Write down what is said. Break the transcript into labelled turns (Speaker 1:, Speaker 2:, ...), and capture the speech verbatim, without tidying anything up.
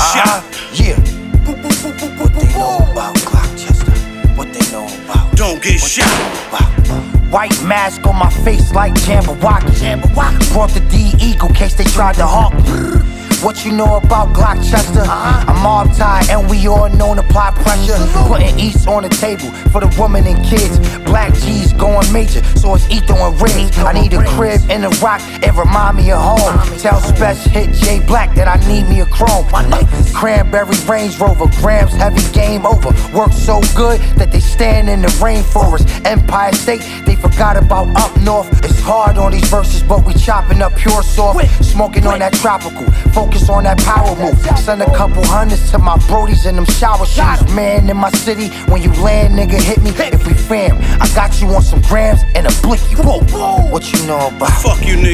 Speaker 1: shot.
Speaker 2: Yeah. What they know about Gloucester? What they know about?
Speaker 1: Don't get
Speaker 2: what
Speaker 1: shot.
Speaker 2: White mask on my face like Jabberwocky. Brought the D Eagle case they tried to hawk me. What you know about Gloucester? Uh-huh. I'm mob tied and we all known to apply pressure. Putting East on the table for the woman and kids. Black G's going major, so it's Etho and Riggs. I need a crib and a rock, it remind me of home. Tell Special Hit J Black that I need me a chrome. Cranberry Range Rover, grams heavy game over. Work so good that they stand in the rainforest. Empire State, they forgot about up north. It's hard on these verses, but we chopping up pure soft. Smoking on that tropical. Focus on that power move. Send a couple hundreds to my brodies in them shower shoes. Man in my city, when you land, nigga, hit me. If we fam, I got you on some grams and a blicky. Whoa, what you know about?
Speaker 1: Fuck you, nigga.